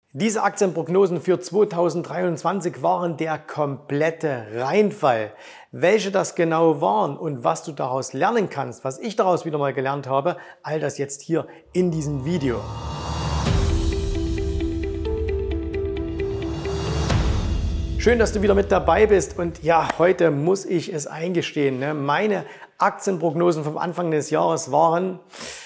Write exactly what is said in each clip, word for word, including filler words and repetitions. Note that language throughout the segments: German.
Diese Aktienprognosen für zweitausenddreiundzwanzig waren der komplette Reinfall. Welche das genau waren und was du daraus lernen kannst, was ich daraus wieder mal gelernt habe, all das jetzt hier in diesem Video. Schön, dass du wieder mit dabei bist und ja, heute muss ich es eingestehen, ne? Meine Aktienprognosen vom Anfang des Jahres waren,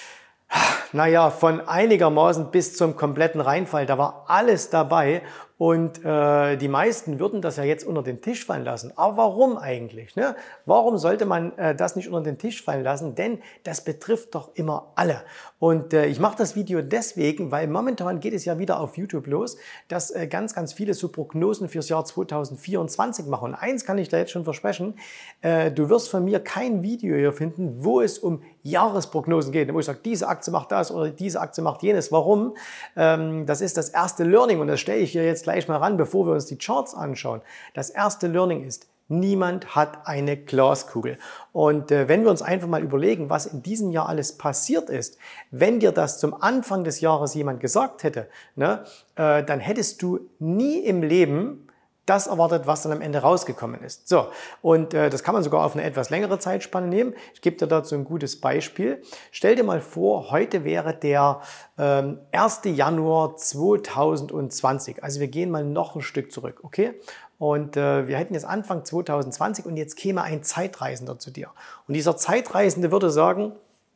naja, von einigermaßen bis zum kompletten Reinfall. Da war alles dabei und äh, die meisten würden das ja jetzt unter den Tisch fallen lassen. Aber warum eigentlich? Ne? Warum sollte man äh, das nicht unter den Tisch fallen lassen? Denn das betrifft doch immer alle. Und äh, ich mache das Video deswegen, weil momentan geht es ja wieder auf YouTube los, dass äh, ganz, ganz viele so Prognosen fürs Jahr zweitausendvierundzwanzig machen. Und eins kann ich da jetzt schon versprechen, äh, du wirst von mir kein Video hier finden, wo es um Jahresprognosen geht, wo ich sage, diese Aktie macht das oder diese Aktie macht jenes. Warum? Ähm, das ist das erste Learning und das stelle ich hier jetzt gleich mal ran, bevor wir uns die Charts anschauen. Das erste Learning ist, niemand hat eine Glaskugel. Und äh, wenn wir uns einfach mal überlegen, was in diesem Jahr alles passiert ist, wenn dir das zum Anfang des Jahres jemand gesagt hätte, ne, äh, dann hättest du nie im Leben das erwartet, was dann am Ende rausgekommen ist. So, und äh, das kann man sogar auf eine etwas längere Zeitspanne nehmen. Ich gebe dir dazu ein gutes Beispiel. Stell dir mal vor, heute wäre der ähm, erste Januar zweitausendzwanzig. Also wir gehen mal noch ein Stück zurück, okay? Und äh, wir hätten jetzt Anfang zweitausendzwanzig und jetzt käme ein Zeitreisender zu dir. Und dieser Zeitreisende würde sagen,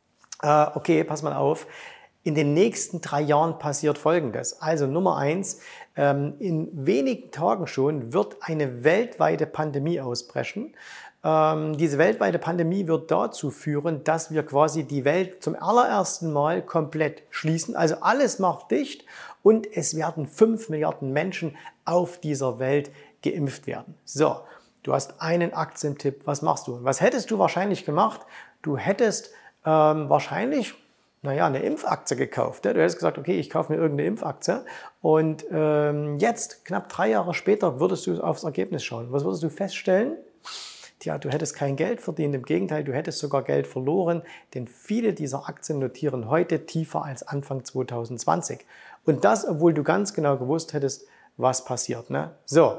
äh, okay, pass mal auf, in den nächsten drei Jahren passiert Folgendes. Also Nummer eins, ähm, in wenigen Tagen schon wird eine weltweite Pandemie ausbrechen. Ähm, diese weltweite Pandemie wird dazu führen, dass wir quasi die Welt zum allerersten Mal komplett schließen. Also alles macht dicht und es werden fünf Milliarden Menschen auf dieser Welt geimpft werden. So, du hast einen Aktientipp. Was machst du? Was hättest du wahrscheinlich gemacht? Du hättest ähm, wahrscheinlich naja, eine Impfaktie gekauft. Du hättest gesagt, okay, ich kaufe mir irgendeine Impfaktie und ähm, jetzt, knapp drei Jahre später, würdest du aufs Ergebnis schauen. Was würdest du feststellen? Tja, du hättest kein Geld verdient, im Gegenteil, du hättest sogar Geld verloren, denn viele dieser Aktien notieren heute tiefer als Anfang zweitausendzwanzig. Und das, obwohl du ganz genau gewusst hättest, was passiert. Ne? So,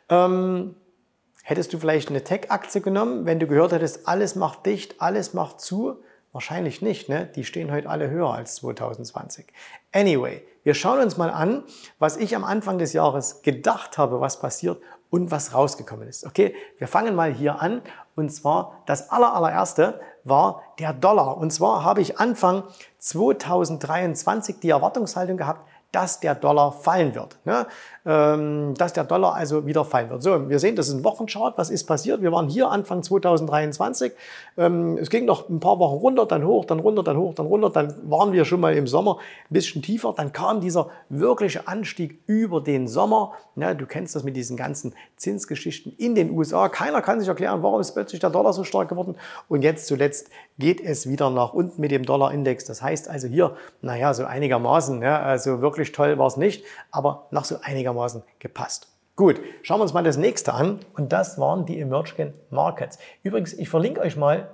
ähm, hättest du vielleicht eine Tech-Aktie genommen, wenn du gehört hättest, alles macht dicht, alles macht zu? Wahrscheinlich nicht, ne? Die stehen heute alle höher als zweitausendzwanzig. Anyway, wir schauen uns mal an, was ich am Anfang des Jahres gedacht habe, was passiert und was rausgekommen ist. Okay, wir fangen mal hier an und zwar das aller, allererste war der Dollar. Und zwar habe ich Anfang zweitausenddreiundzwanzig die Erwartungshaltung gehabt, dass der Dollar fallen wird. Ne? Ähm, dass der Dollar also wieder fallen wird. So, wir sehen, das ist ein Wochenchart. Was ist passiert? Wir waren hier Anfang zweitausenddreiundzwanzig. Ähm, es ging noch ein paar Wochen runter, dann hoch, dann runter, dann hoch, dann runter. Dann waren wir schon mal im Sommer ein bisschen tiefer. Dann kam dieser wirkliche Anstieg über den Sommer. Ne? Du kennst das mit diesen ganzen Zinsgeschichten in den U S A. Keiner kann sich erklären, warum ist plötzlich der Dollar so stark geworden. Und jetzt zuletzt geht es wieder nach unten mit dem Dollarindex. Das heißt also hier, naja, so einigermaßen, ne? Also wirklich toll war es nicht, aber noch so einigermaßen gepasst. Gut, schauen wir uns mal das nächste an und das waren die Emerging Markets. Übrigens, ich verlinke euch mal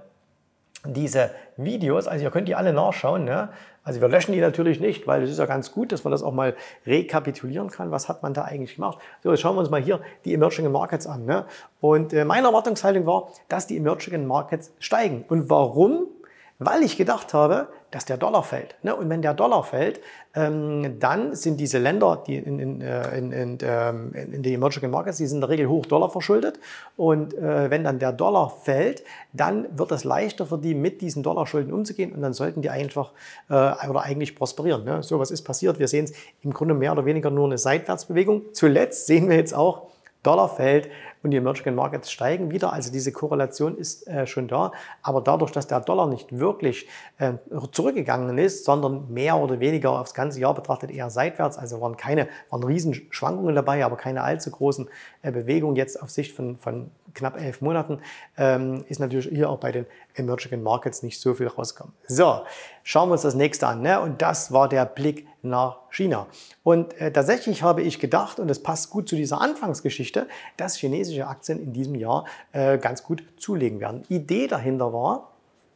diese Videos, also ihr könnt die alle nachschauen. Ne? Also wir löschen die natürlich nicht, weil es ist ja ganz gut, dass man das auch mal rekapitulieren kann. Was hat man da eigentlich gemacht? So, jetzt schauen wir uns mal hier die Emerging Markets an. Ne? Und äh, meine Erwartungshaltung war, dass die Emerging Markets steigen. Und warum? Weil ich gedacht habe, dass der Dollar fällt. Ne? Und wenn der Dollar fällt, ähm, dann sind diese Länder, die in, in, in, in, in, in den Emerging Markets, die sind in der Regel hoch Dollar verschuldet. Und äh, wenn dann der Dollar fällt, dann wird es leichter für die, mit diesen Dollarschulden umzugehen. Und dann sollten die einfach äh, oder eigentlich prosperieren. Ne? So, was ist passiert? Wir sehen es im Grunde mehr oder weniger nur eine Seitwärtsbewegung. Zuletzt sehen wir jetzt auch, Dollar fällt und die Emerging Markets steigen wieder. Also diese Korrelation ist äh, schon da. Aber dadurch, dass der Dollar nicht wirklich äh, zurückgegangen ist, sondern mehr oder weniger aufs ganze Jahr betrachtet eher seitwärts, also waren keine, waren Riesenschwankungen dabei, aber keine allzu großen äh, Bewegungen jetzt auf Sicht von, von knapp elf Monaten, ähm, ist natürlich hier auch bei den Emerging Markets nicht so viel rausgekommen. So, schauen wir uns das nächste an. Ne? Und das war der Blick nach China. Und äh, tatsächlich habe ich gedacht, und das passt gut zu dieser Anfangsgeschichte, dass chinesische Aktien in diesem Jahr äh, ganz gut zulegen werden. Idee dahinter war,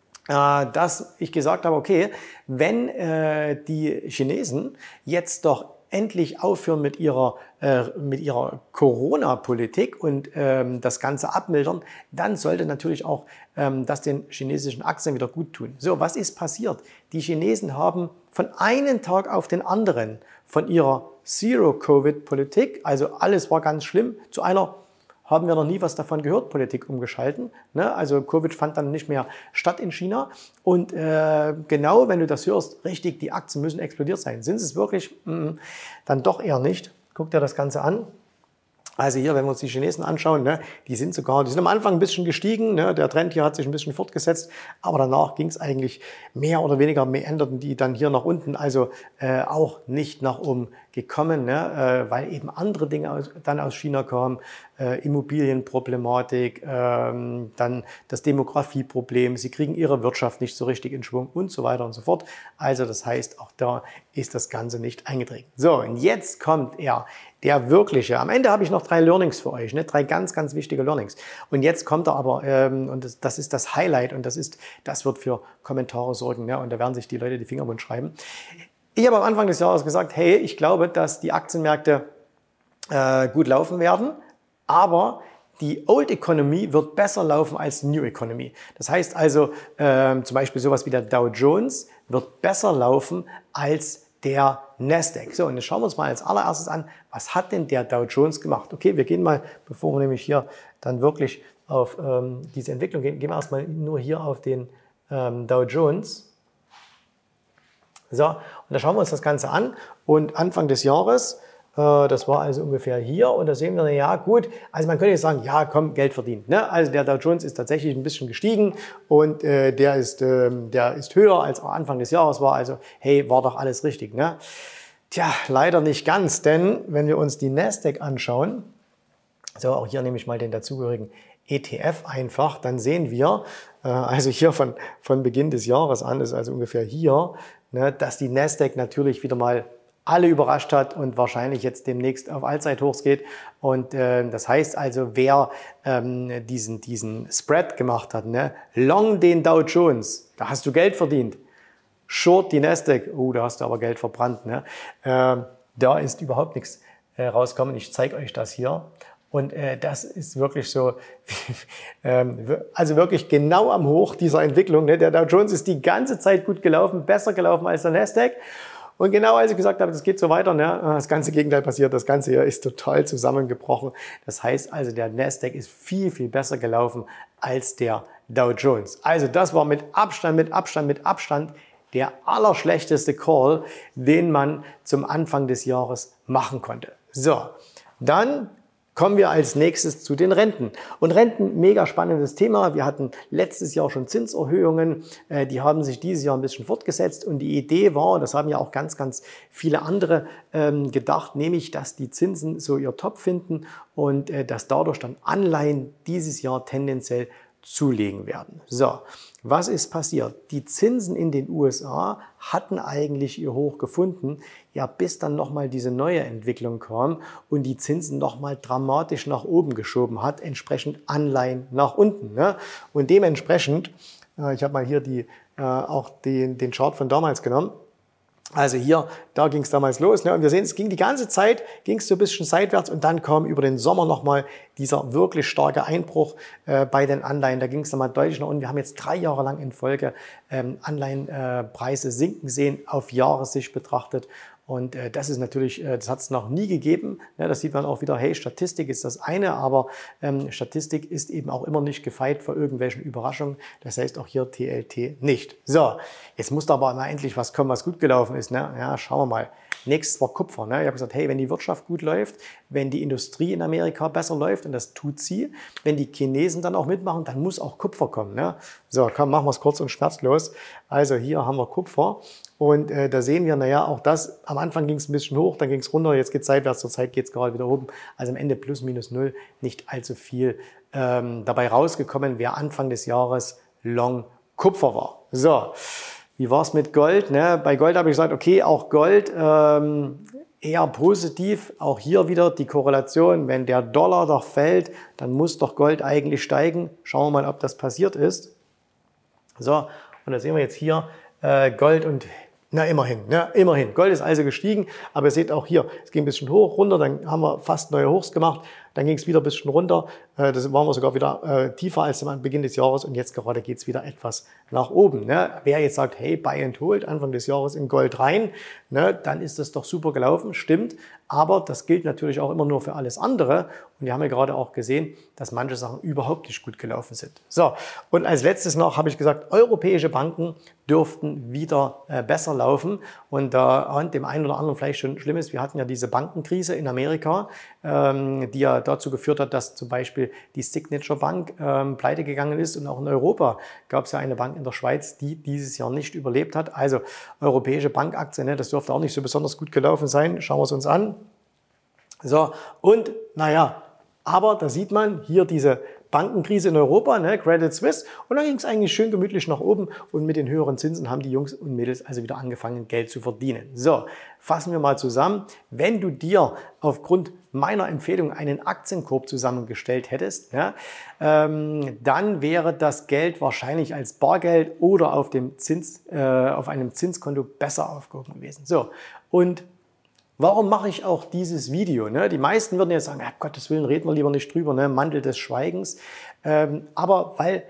äh, dass ich gesagt habe, okay, wenn äh, die Chinesen jetzt doch endlich aufhören mit ihrer, äh, mit ihrer Corona-Politik und ähm, das Ganze abmildern, dann sollte natürlich auch ähm, das den chinesischen Aktien wieder gut tun. So, was ist passiert? Die Chinesen haben von einem Tag auf den anderen von ihrer Zero-Covid-Politik, also alles war ganz schlimm, zu einer haben wir noch nie was davon gehört, Politik umgeschalten. Ne? Also Covid fand dann nicht mehr statt in China. Und äh, genau, wenn du das hörst, richtig, die Aktien müssen explodiert sein. Sind es wirklich? Mm, dann doch eher nicht. Guck dir das Ganze an. Also hier, wenn wir uns die Chinesen anschauen, ne, die sind sogar, die sind am Anfang ein bisschen gestiegen, ne, der Trend hier hat sich ein bisschen fortgesetzt, aber danach ging es eigentlich mehr oder weniger, meanderten die dann hier nach unten, also äh, auch nicht nach oben gekommen, ne, äh, weil eben andere Dinge aus, dann aus China kamen, äh, Immobilienproblematik, äh, dann das Demografieproblem, sie kriegen ihre Wirtschaft nicht so richtig in Schwung und so weiter und so fort. Also das heißt, auch da ist das Ganze nicht eingetreten. So, und jetzt kommt er. Der wirkliche. Am Ende habe ich noch drei Learnings für euch, ne? Drei ganz, ganz wichtige Learnings. Und jetzt kommt er aber, ähm, und das, das ist das Highlight und das ist, das wird für Kommentare sorgen, ne? Und da werden sich die Leute die Finger wund schreiben. Ich habe am Anfang des Jahres gesagt, hey, ich glaube, dass die Aktienmärkte äh, gut laufen werden, aber die Old Economy wird besser laufen als New Economy. Das heißt also, äh, zum Beispiel sowas wie der Dow Jones wird besser laufen als der Nasdaq. So, und jetzt schauen wir uns mal als allererstes an, was hat denn der Dow Jones gemacht? Okay, wir gehen mal, bevor wir nämlich hier dann wirklich auf ähm, diese Entwicklung gehen, gehen wir erstmal nur hier auf den ähm, Dow Jones. So, und da schauen wir uns das Ganze an. Und Anfang des Jahres, äh, das war also ungefähr hier, und da sehen wir, ja gut, also man könnte jetzt sagen, ja komm, Geld verdient. Ne? Also der Dow Jones ist tatsächlich ein bisschen gestiegen und äh, der, ist, äh, der ist höher als Anfang des Jahres war. Also hey, war doch alles richtig. Ne? Tja, leider nicht ganz, denn wenn wir uns die Nasdaq anschauen, so auch hier nehme ich mal den dazugehörigen E T F einfach, dann sehen wir, äh, also hier von, von Beginn des Jahres an, ist also ungefähr hier, ne, dass die Nasdaq natürlich wieder mal alle überrascht hat und wahrscheinlich jetzt demnächst auf Allzeithochs geht. Und äh, das heißt also, wer ähm, diesen, diesen Spread gemacht hat, ne, long den Dow Jones, da hast du Geld verdient. Short die Nasdaq, oh, da hast du aber Geld verbrannt. Ne? Äh, da ist überhaupt nichts äh, rausgekommen. Ich zeige euch das hier. Und äh, das ist wirklich so, ähm, also wirklich genau am Hoch dieser Entwicklung. Ne? Der Dow Jones ist die ganze Zeit gut gelaufen, besser gelaufen als der Nasdaq. Und genau als ich gesagt habe, das geht so weiter, ne? Das ganze Gegenteil passiert, das Ganze hier ist total zusammengebrochen. Das heißt also, der Nasdaq ist viel, viel besser gelaufen als der Dow Jones. Also das war mit Abstand, mit Abstand, mit Abstand der allerschlechteste Call, den man zum Anfang des Jahres machen konnte. So, dann kommen wir als nächstes zu den Renten. Und Renten, mega spannendes Thema. Wir hatten letztes Jahr schon Zinserhöhungen. Die haben sich dieses Jahr ein bisschen fortgesetzt. Und die Idee war, das haben ja auch ganz, ganz viele andere gedacht, nämlich, dass die Zinsen so ihr Top finden und dass dadurch dann Anleihen dieses Jahr tendenziell zulegen werden. So, was ist passiert? Die Zinsen in den U S A hatten eigentlich ihr Hoch gefunden, ja, bis dann nochmal diese neue Entwicklung kam und die Zinsen nochmal dramatisch nach oben geschoben hat, entsprechend Anleihen nach unten. Ne? Und dementsprechend, äh, ich habe mal hier die, äh, auch den, den Chart von damals genommen. Also hier, da ging es damals los. Ne? Und wir sehen, es ging die ganze Zeit, ging es so ein bisschen seitwärts und dann kam über den Sommer nochmal dieser wirklich starke Einbruch äh, bei den Anleihen. Da ging es nochmal deutlich nach unten. Wir haben jetzt drei Jahre lang in Folge ähm, Anleihenpreise äh, sinken sehen, auf Jahressicht betrachtet. Und äh, das ist natürlich, äh, das hat es noch nie gegeben. Ja, das sieht man auch wieder, hey, Statistik ist das eine, aber ähm, Statistik ist eben auch immer nicht gefeit vor irgendwelchen Überraschungen. Das heißt auch hier T L T nicht. So, jetzt muss da aber mal endlich was kommen, was gut gelaufen ist. Ne? Ja, schauen wir mal. Nächstes war Kupfer. Ne? Ich habe gesagt, hey, wenn die Wirtschaft gut läuft, wenn die Industrie in Amerika besser läuft, und das tut sie, wenn die Chinesen dann auch mitmachen, dann muss auch Kupfer kommen. Ne? So, komm, machen wir es kurz und schmerzlos. Also hier haben wir Kupfer. Und äh, da sehen wir, naja, auch das, am Anfang ging es ein bisschen hoch, dann ging es runter, jetzt geht es seitwärts, zur Zeit geht es gerade wieder oben. Also am Ende plus minus null, nicht allzu viel ähm, dabei rausgekommen, wer Anfang des Jahres Long Kupfer war. So, wie war es mit Gold? Ne? Bei Gold habe ich gesagt, okay, auch Gold ähm, eher positiv. Auch hier wieder die Korrelation, wenn der Dollar doch fällt, dann muss doch Gold eigentlich steigen. Schauen wir mal, ob das passiert ist. So, und da sehen wir jetzt hier äh, Gold und Na, immerhin, ne? Immerhin. Gold ist also gestiegen, aber ihr seht auch hier, es ging ein bisschen hoch, runter, dann haben wir fast neue Hochs gemacht, dann ging es wieder ein bisschen runter, äh, das waren wir sogar wieder äh, tiefer als am Beginn des Jahres und jetzt gerade geht es wieder etwas nach oben. Ne? Wer jetzt sagt, hey, buy and hold, Anfang des Jahres in Gold rein, ne? Dann ist das doch super gelaufen, stimmt, aber das gilt natürlich auch immer nur für alles andere und wir haben ja gerade auch gesehen, dass manche Sachen überhaupt nicht gut gelaufen sind. So, und als letztes noch habe ich gesagt, europäische Banken dürften wieder äh, besser laufen und da äh, dem einen oder anderen vielleicht schon schlimm ist, wir hatten ja diese Bankenkrise in Amerika, ähm, die ja dazu geführt hat, dass zum Beispiel die Signature Bank ähm, pleite gegangen ist und auch in Europa gab es ja eine Bank in der Schweiz, die dieses Jahr nicht überlebt hat. Also europäische Bankaktien, ne, das dürfte auch nicht so besonders gut gelaufen sein. Schauen wir es uns an. So, und naja, aber da sieht man hier diese Bankenkrise in Europa, ne, Credit Suisse, und dann ging es eigentlich schön gemütlich nach oben und mit den höheren Zinsen haben die Jungs und Mädels also wieder angefangen, Geld zu verdienen. So, fassen wir mal zusammen. Wenn du dir aufgrund meiner Empfehlung einen Aktienkorb zusammengestellt hättest, ja, ähm, dann wäre das Geld wahrscheinlich als Bargeld oder auf, dem Zins, äh, auf einem Zinskonto besser aufgehoben gewesen. So, und warum mache ich auch dieses Video? Ne? Die meisten würden jetzt sagen, ja, Gottes Willen, reden wir lieber nicht drüber, ne? Mantel des Schweigens. Ähm, aber weil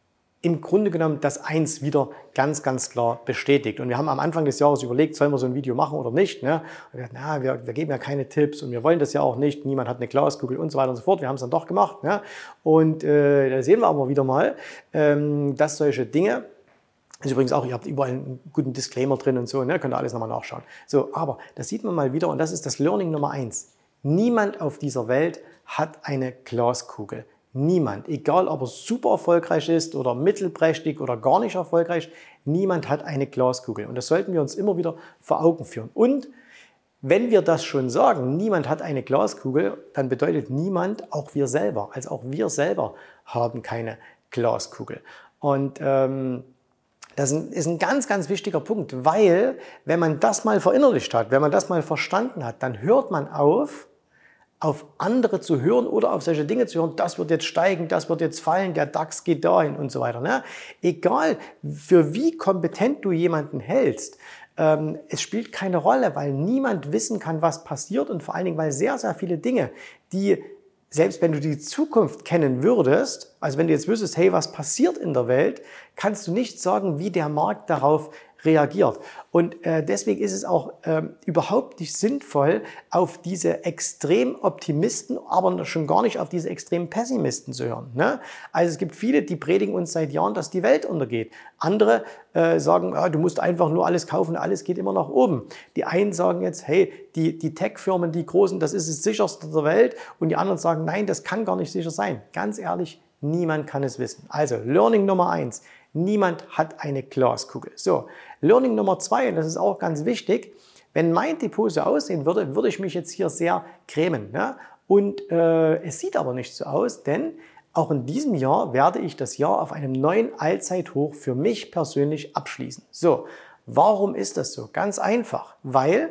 im Grunde genommen das eins wieder ganz, ganz klar bestätigt. Und wir haben am Anfang des Jahres überlegt, sollen wir so ein Video machen oder nicht. Ne? Und wir, na, wir, wir geben ja keine Tipps und wir wollen das ja auch nicht. Niemand hat eine Glaskugel und so weiter und so fort. Wir haben es dann doch gemacht. Ne? Und äh, da sehen wir aber wieder mal, ähm, dass solche Dinge, ist übrigens auch, ihr habt überall einen guten Disclaimer drin und so, ne? Könnt ihr alles nochmal nachschauen. So, aber das sieht man mal wieder und das ist das Learning Nummer eins. Niemand auf dieser Welt hat eine Glaskugel. Niemand. Egal, ob er super erfolgreich ist oder mittelprächtig oder gar nicht erfolgreich. Niemand hat eine Glaskugel. Und das sollten wir uns immer wieder vor Augen führen. Und wenn wir das schon sagen, niemand hat eine Glaskugel, dann bedeutet niemand, auch wir selber. Also auch wir selber haben keine Glaskugel. Und ähm, das ist ein ganz, ganz wichtiger Punkt, weil wenn man das mal verinnerlicht hat, wenn man das mal verstanden hat, dann hört man auf, auf andere zu hören oder auf solche Dinge zu hören, das wird jetzt steigen, das wird jetzt fallen, der DAX geht dahin und so weiter. Ne? Egal, für wie kompetent du jemanden hältst, ähm, es spielt keine Rolle, weil niemand wissen kann, was passiert und vor allen Dingen, weil sehr, sehr viele Dinge, die selbst wenn du die Zukunft kennen würdest, also wenn du jetzt wüsstest, hey, was passiert in der Welt, kannst du nicht sagen, wie der Markt darauf reagiert. Und äh, deswegen ist es auch äh, überhaupt nicht sinnvoll, auf diese extrem Optimisten, aber schon gar nicht auf diese extrem Pessimisten zu hören. Ne? Also es gibt viele, die predigen uns seit Jahren, dass die Welt untergeht. Andere äh, sagen, ja, du musst einfach nur alles kaufen, alles geht immer nach oben. Die einen sagen jetzt, hey, die, die Tech-Firmen, die großen, das ist das sicherste der Welt. Und die anderen sagen, nein, das kann gar nicht sicher sein. Ganz ehrlich, niemand kann es wissen. Also Learning Nummer eins. Niemand hat eine Glaskugel. So, Learning Nummer zwei, und das ist auch ganz wichtig, wenn mein Depot so aussehen würde, würde ich mich jetzt hier sehr grämen. Ne? Und äh, es sieht aber nicht so aus, denn auch in diesem Jahr werde ich das Jahr auf einem neuen Allzeithoch für mich persönlich abschließen. So, warum ist das so? Ganz einfach, weil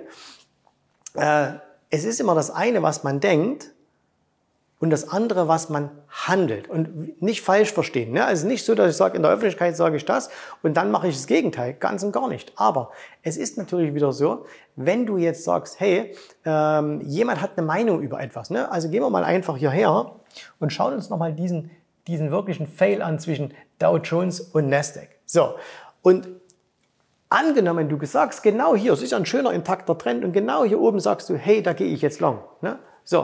äh, es ist immer das eine, was man denkt, und das andere, was man handelt. Und nicht falsch verstehen. Ne? Also nicht so, dass ich sage, in der Öffentlichkeit sage ich das und dann mache ich das Gegenteil. Ganz und gar nicht. Aber es ist natürlich wieder so, wenn du jetzt sagst, hey, ähm, jemand hat eine Meinung über etwas. Ne? Also gehen wir mal einfach hierher und schauen uns nochmal diesen, diesen wirklichen Fail an zwischen Dow Jones und Nasdaq. So, und angenommen, du sagst genau hier, es ist ein schöner intakter Trend und genau hier oben sagst du, hey, da gehe ich jetzt lang. Ne? So.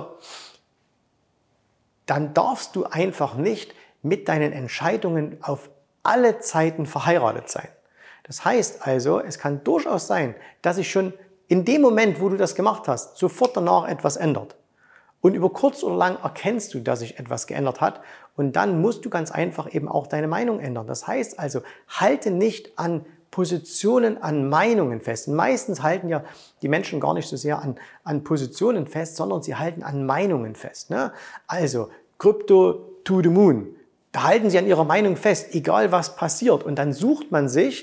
Dann darfst du einfach nicht mit deinen Entscheidungen auf alle Zeiten verheiratet sein. Das heißt also, es kann durchaus sein, dass sich schon in dem Moment, wo du das gemacht hast, sofort danach etwas ändert. Und über kurz oder lang erkennst du, dass sich etwas geändert hat und dann musst du ganz einfach eben auch deine Meinung ändern. Das heißt also, halte nicht an Positionen, an Meinungen fest. Und meistens halten ja die Menschen gar nicht so sehr an, an Positionen fest, sondern sie halten an Meinungen fest. Ne? Also Crypto to the moon. Da halten sie an ihrer Meinung fest, egal was passiert. Und dann sucht man sich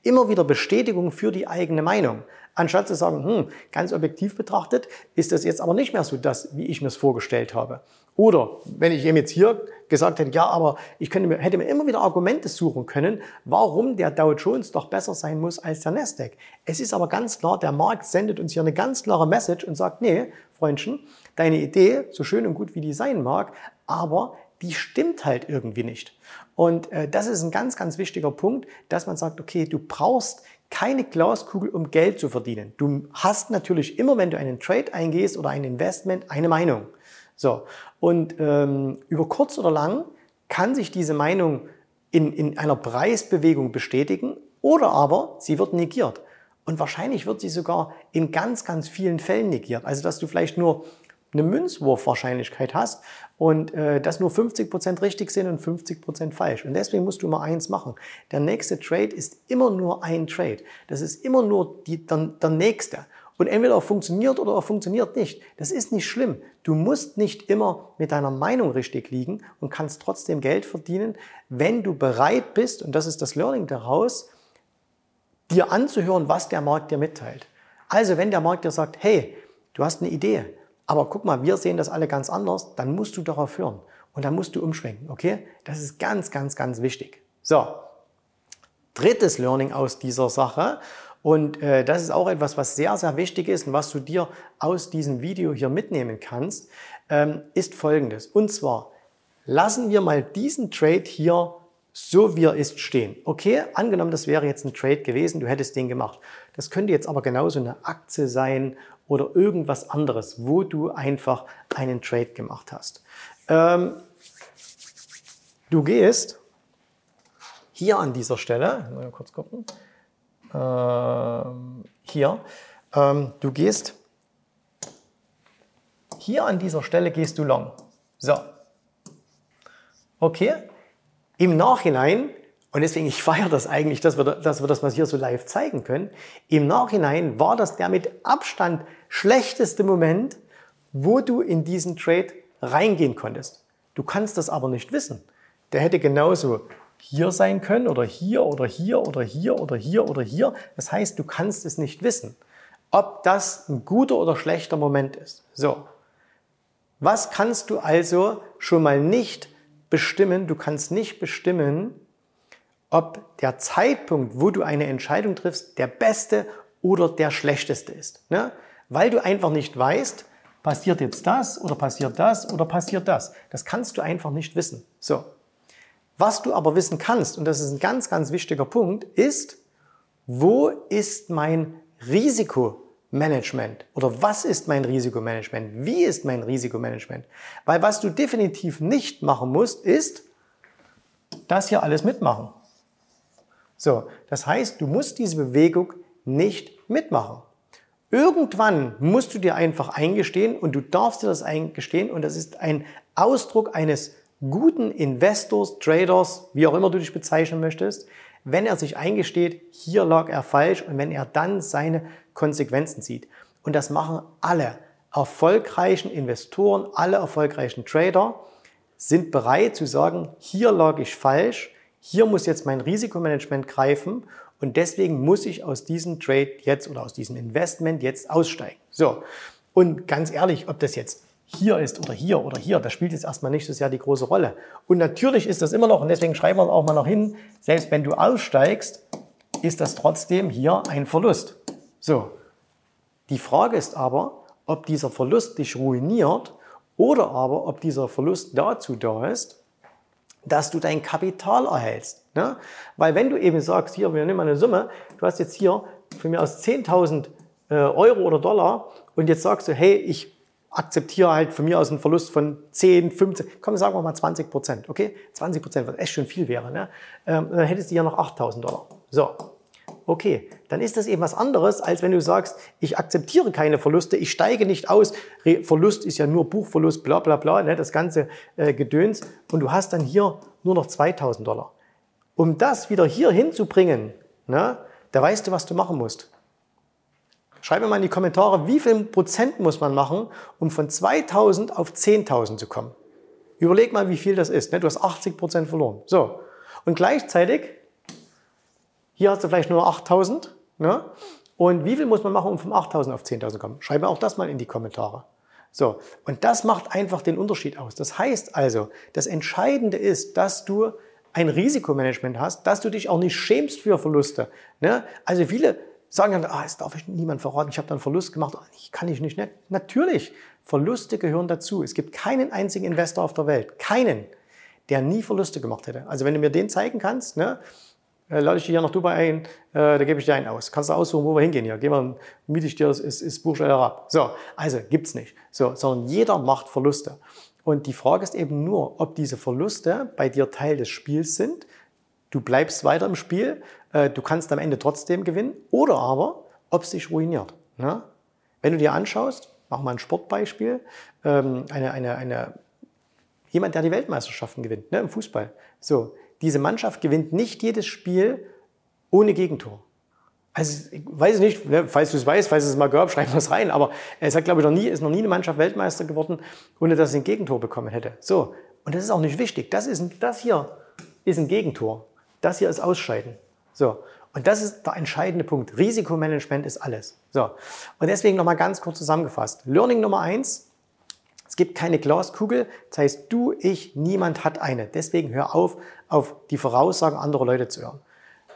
immer wieder Bestätigung für die eigene Meinung. Anstatt zu sagen, hm, ganz objektiv betrachtet, ist das jetzt aber nicht mehr so das, wie ich mir es vorgestellt habe. Oder wenn ich ihm jetzt hier gesagt hätte, ja, aber ich könnte mir, hätte mir immer wieder Argumente suchen können, warum der Dow Jones doch besser sein muss als der Nasdaq. Es ist aber ganz klar, der Markt sendet uns hier eine ganz klare Message und sagt, nee, Freundchen, deine Idee, so schön und gut wie die sein mag, aber die stimmt halt irgendwie nicht. Und äh, das ist ein ganz, ganz wichtiger Punkt, dass man sagt, okay, du brauchst keine Glaskugel, um Geld zu verdienen. Du hast natürlich immer, wenn du einen Trade eingehst oder ein Investment, eine Meinung. So, und ähm, über kurz oder lang kann sich diese Meinung in, in einer Preisbewegung bestätigen oder aber sie wird negiert. Und wahrscheinlich wird sie sogar in ganz, ganz vielen Fällen negiert. Also, dass du vielleicht nur eine Münzwurfwahrscheinlichkeit hast und äh, dass nur fünfzig Prozent richtig sind und fünfzig Prozent falsch. Und deswegen musst du mal eins machen. Der nächste Trade ist immer nur ein Trade. Das ist immer nur die, der, der nächste. Und entweder er funktioniert oder er funktioniert nicht. Das ist nicht schlimm. Du musst nicht immer mit deiner Meinung richtig liegen und kannst trotzdem Geld verdienen, wenn du bereit bist, und das ist das Learning daraus, dir anzuhören, was der Markt dir mitteilt. Also wenn der Markt dir sagt, hey, du hast eine Idee, aber guck mal, wir sehen das alle ganz anders, dann musst du darauf hören und dann musst du umschwenken, okay? Das ist ganz, ganz, ganz wichtig. So, drittes Learning aus dieser Sache. Und äh, das ist auch etwas, was sehr, sehr wichtig ist und was du dir aus diesem Video hier mitnehmen kannst, ähm, ist Folgendes. Und zwar, lassen wir mal diesen Trade hier so wie er ist stehen. Okay, angenommen, das wäre jetzt ein Trade gewesen, du hättest den gemacht. Das könnte jetzt aber genauso eine Aktie sein oder irgendwas anderes, wo du einfach einen Trade gemacht hast. Ähm, du gehst hier an dieser Stelle, mal kurz gucken, ähm, hier, ähm, du gehst hier an dieser Stelle gehst du long. So, okay. Im Nachhinein, und deswegen, ich feiere das eigentlich, dass wir, dass wir das mal hier so live zeigen können, im Nachhinein war das der mit Abstand schlechteste Moment, wo du in diesen Trade reingehen konntest. Du kannst das aber nicht wissen. Der hätte genauso hier sein können oder hier oder hier oder hier oder hier oder hier. Das heißt, du kannst es nicht wissen, ob das ein guter oder schlechter Moment ist. So, was kannst du also schon mal nicht bestimmen? Du kannst nicht bestimmen, ob der Zeitpunkt, wo du eine Entscheidung triffst, der beste oder der schlechteste ist. Ne? Weil du einfach nicht weißt, passiert jetzt das oder passiert das oder passiert das. Das kannst du einfach nicht wissen. So. Was du aber wissen kannst, und das ist ein ganz, ganz wichtiger Punkt, ist, wo ist mein Risikomanagement? Oder was ist mein Risikomanagement? Wie ist mein Risikomanagement? Weil was du definitiv nicht machen musst, ist, das hier alles mitmachen. So, das heißt, du musst diese Bewegung nicht mitmachen. Irgendwann musst du dir einfach eingestehen und du darfst dir das eingestehen und das ist ein Ausdruck eines guten Investors, Traders, wie auch immer du dich bezeichnen möchtest, wenn er sich eingesteht, hier lag er falsch und wenn er dann seine Konsequenzen zieht. Und das machen alle erfolgreichen Investoren, alle erfolgreichen Trader sind bereit zu sagen, hier lag ich falsch, hier muss jetzt mein Risikomanagement greifen und deswegen muss ich aus diesem Trade jetzt oder aus diesem Investment jetzt aussteigen. So, und ganz ehrlich, ob das jetzt hier ist oder hier oder hier, das spielt jetzt erstmal nicht so sehr die große Rolle. Und natürlich ist das immer noch, und deswegen schreiben wir es auch mal noch hin, selbst wenn du aussteigst, ist das trotzdem hier ein Verlust. So, die Frage ist aber, ob dieser Verlust dich ruiniert oder aber, ob dieser Verlust dazu da ist, dass du dein Kapital erhältst. Ne? Weil wenn du eben sagst, hier, wir nehmen mal eine Summe, du hast jetzt hier von mir aus zehntausend äh, Euro oder Dollar und jetzt sagst du, hey, ich akzeptiere halt von mir aus einen Verlust von zehn, fünfzehn, komm, sagen wir mal zwanzig Prozent, okay? zwanzig Prozent, was echt schon viel wäre, ne? Ähm, dann hättest du ja noch achttausend Dollar. So, okay, dann ist das eben was anderes, als wenn du sagst, ich akzeptiere keine Verluste, ich steige nicht aus, Re Verlust ist ja nur Buchverlust, bla bla bla, ne? Das ganze äh, Gedöns und du hast dann hier nur noch zweitausend Dollar. Um das wieder hier hinzubringen, ne? Da weißt du, was du machen musst. Schreib mir mal in die Kommentare, wie viel Prozent muss man machen, um von zweitausend auf zehntausend zu kommen. Überleg mal, wie viel das ist. Du hast achtzig Prozent verloren. So. Und gleichzeitig, Hier hast du vielleicht nur achttausend. Ne? Und wie viel muss man machen, um von achttausend auf zehntausend zu kommen? Schreib mir auch das mal in die Kommentare. So, und das macht einfach den Unterschied aus. Das heißt also, das Entscheidende ist, dass du ein Risikomanagement hast, dass du dich auch nicht schämst für Verluste. Ne? Also viele sagen dann, ah, das darf ich niemand verraten, ich habe da einen Verlust gemacht, ich kann ich nicht. Ne? Natürlich, Verluste gehören dazu. Es gibt keinen einzigen Investor auf der Welt, keinen, der nie Verluste gemacht hätte. Also wenn du mir den zeigen kannst, ne, äh, lade ich dich hier nach Dubai ein, äh, da gebe ich dir einen aus. Kannst du aussuchen, wo wir hingehen hier. Gehen wir, miete ich dir das, ist, ist Burj Al Arab. So, also gibt's nicht. So, sondern jeder macht Verluste. Und die Frage ist eben nur, ob diese Verluste bei dir Teil des Spiels sind. Du bleibst weiter im Spiel, äh, du kannst am Ende trotzdem gewinnen, oder aber, ob es dich ruiniert. Ne? Wenn du dir anschaust, machen wir ein Sportbeispiel, ähm, eine, eine, eine, jemand, der die Weltmeisterschaften gewinnt, ne, im Fußball. So, diese Mannschaft gewinnt nicht jedes Spiel ohne Gegentor. Also ich weiß nicht, ne, falls du es weißt, falls es mal gab, schreib das rein. Aber es hat, glaube ich, noch nie, ist noch nie eine Mannschaft Weltmeister geworden, ohne dass sie ein Gegentor bekommen hätte. So, und das ist auch nicht wichtig. Das, ist ein, das hier ist ein Gegentor. Das hier ist Ausscheiden. So, und das ist der entscheidende Punkt. Risikomanagement ist alles. So, und deswegen nochmal ganz kurz zusammengefasst. Learning Nummer eins. Es gibt keine Glaskugel. Das heißt, du, ich, niemand hat eine. Deswegen hör auf, auf die Voraussagen anderer Leute zu hören.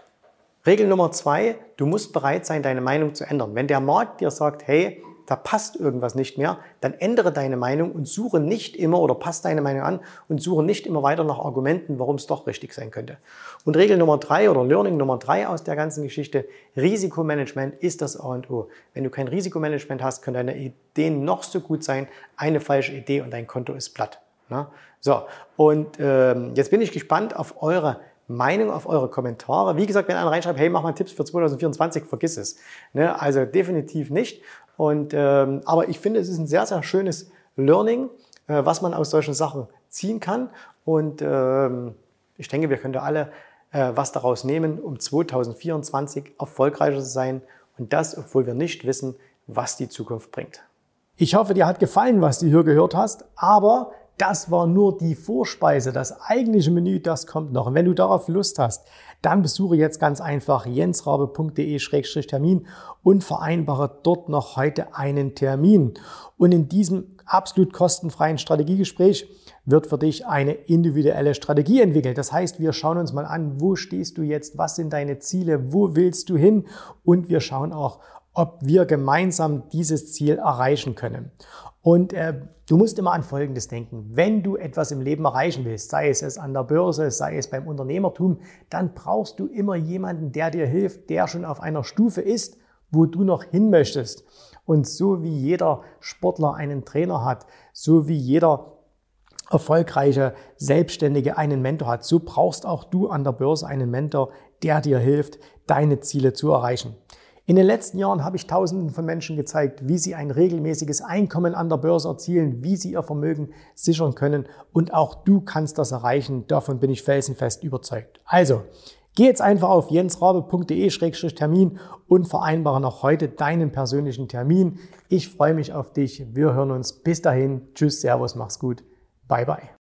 Regel Nummer zwei, du musst bereit sein, deine Meinung zu ändern. Wenn der Markt dir sagt, hey, da passt irgendwas nicht mehr, dann ändere deine Meinung und suche nicht immer oder passt deine Meinung an und suche nicht immer weiter nach Argumenten, warum es doch richtig sein könnte. Und Regel Nummer drei oder Learning Nummer drei aus der ganzen Geschichte, Risikomanagement ist das A und O. Wenn du kein Risikomanagement hast, können deine Ideen noch so gut sein, eine falsche Idee und dein Konto ist platt. Ne? So, und ähm, jetzt bin ich gespannt auf eure Meinung, auf eure Kommentare. Wie gesagt, wenn einer reinschreibt, hey, mach mal Tipps für zwanzig vierundzwanzig, vergiss es. Ne? Also definitiv nicht. Und, ähm, aber ich finde, es ist ein sehr, sehr schönes Learning, äh, was man aus solchen Sachen ziehen kann. Und ähm, ich denke, wir können da alle äh, was daraus nehmen, um zwanzig vierundzwanzig erfolgreicher zu sein. Und das, obwohl wir nicht wissen, was die Zukunft bringt. Ich hoffe, dir hat gefallen, was du hier gehört hast. Aber das war nur die Vorspeise. Das eigentliche Menü, das kommt noch. Und wenn du darauf Lust hast, dann besuche jetzt ganz einfach jensrabe punkt de Schrägstrich Termin und vereinbare dort noch heute einen Termin. Und in diesem absolut kostenfreien Strategiegespräch wird für dich eine individuelle Strategie entwickelt. Das heißt, wir schauen uns mal an, wo stehst du jetzt, was sind deine Ziele, wo willst du hin? Und wir schauen auch, ob wir gemeinsam dieses Ziel erreichen können. Und äh, du musst immer an Folgendes denken. Wenn du etwas im Leben erreichen willst, sei es, es an der Börse, sei es beim Unternehmertum, dann brauchst du immer jemanden, der dir hilft, der schon auf einer Stufe ist, wo du noch hin möchtest. Und so wie jeder Sportler einen Trainer hat, so wie jeder erfolgreiche Selbstständige einen Mentor hat, so brauchst auch du an der Börse einen Mentor, der dir hilft, deine Ziele zu erreichen. In den letzten Jahren habe ich Tausenden von Menschen gezeigt, wie sie ein regelmäßiges Einkommen an der Börse erzielen, wie sie ihr Vermögen sichern können. Und auch du kannst das erreichen. Davon bin ich felsenfest überzeugt. Also, geh jetzt einfach auf jensrabe punkt de Schrägstrich Termin und vereinbare noch heute deinen persönlichen Termin. Ich freue mich auf dich. Wir hören uns. Bis dahin. Tschüss, Servus, mach's gut. Bye, bye.